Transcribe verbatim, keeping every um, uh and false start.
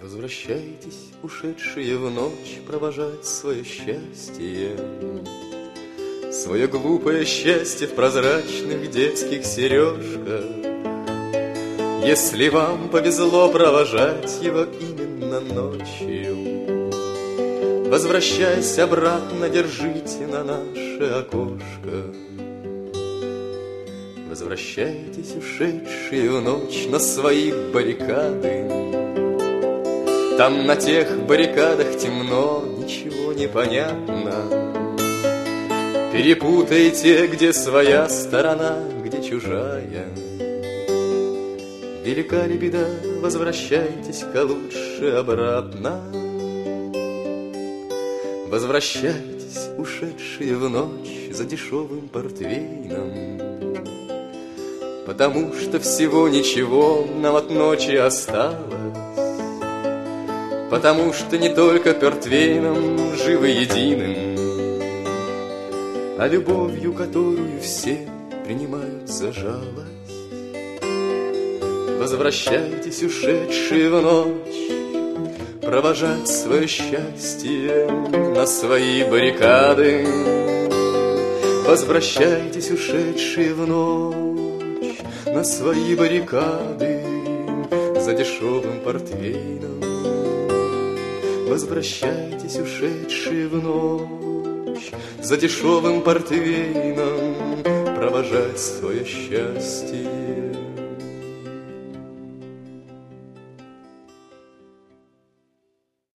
Возвращайтесь, ушедшие в ночь, провожать свое счастье, свое глупое счастье в прозрачных детских сережках. Если вам повезло провожать его именно ночью, возвращаясь обратно, держите на наше окошко. Возвращайтесь, ушедшие в ночь, на свои баррикады. Там на тех баррикадах темно, ничего не понятно. Перепутайте, где своя сторона, где чужая. Велика ли беда, возвращайтесь-ка лучше обратно. Возвращайтесь, ушедшие в ночь, за дешевым портвейном, потому что всего ничего нам от ночи осталось. Потому что не только портвейном живы единым, а любовью, которую все принимают за жалость. Возвращайтесь, ушедшие в ночь, провожать свое счастье на свои баррикады. Возвращайтесь, ушедшие в ночь, на свои баррикады за дешевым портвейном. Возвращайтесь, ушедшие в ночь, за дешевым портвейном провожать свое счастье.